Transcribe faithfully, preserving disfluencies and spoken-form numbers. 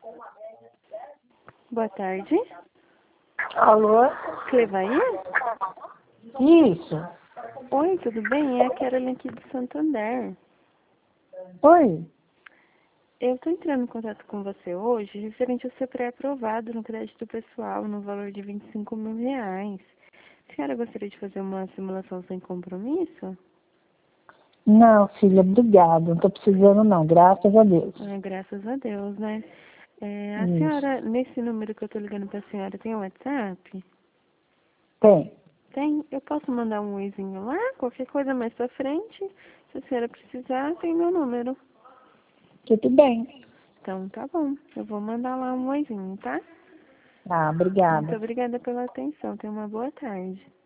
Boa tarde. Alô? Clevaí? Isso. Oi, tudo bem? É a Carolyn aqui do Santander. Oi. Eu estou entrando em contato com você hoje referente ao seu pré-aprovado no crédito pessoal no valor de vinte e cinco mil reais. A senhora gostaria de fazer uma simulação sem compromisso? Não, filha, obrigada. Não estou precisando não, graças a Deus. Ah, graças a Deus, né? É, a Isso. senhora, nesse número que eu estou ligando para a senhora, tem um WhatsApp? Tem. Tem. Eu posso mandar um oizinho lá? Qualquer coisa mais pra frente. Se a senhora precisar, tem meu número. Tudo bem. Então, tá bom. Eu vou mandar lá um oizinho, tá? Ah, Muito obrigada. obrigada pela atenção. Tenha uma boa tarde.